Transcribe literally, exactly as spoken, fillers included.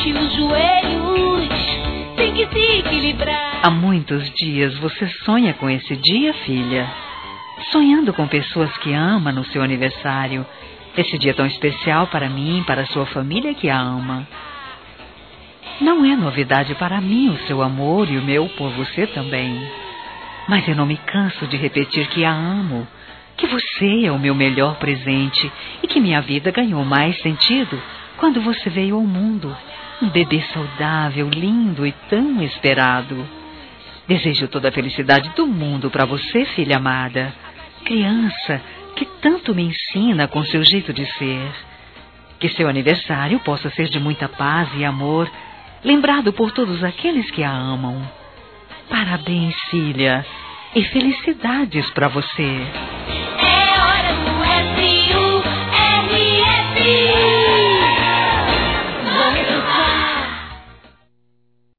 baixe os joelhos, tem que se equilibrar. Há muitos dias você sonha com esse dia, filha. Sonhando com pessoas que ama no seu aniversário. Esse dia tão especial para mim e para a sua família que a ama. Não é novidade para mim o seu amor e o meu por você também. Mas eu não me canso de repetir que a amo, que você é o meu melhor presente e que minha vida ganhou mais sentido quando você veio ao mundo. Um bebê saudável, lindo e tão esperado. Desejo toda a felicidade do mundo para você, filha amada. Criança que tanto me ensina com seu jeito de ser. Que seu aniversário possa ser de muita paz e amor, lembrado por todos aqueles que a amam. Parabéns, filha, e felicidades para você.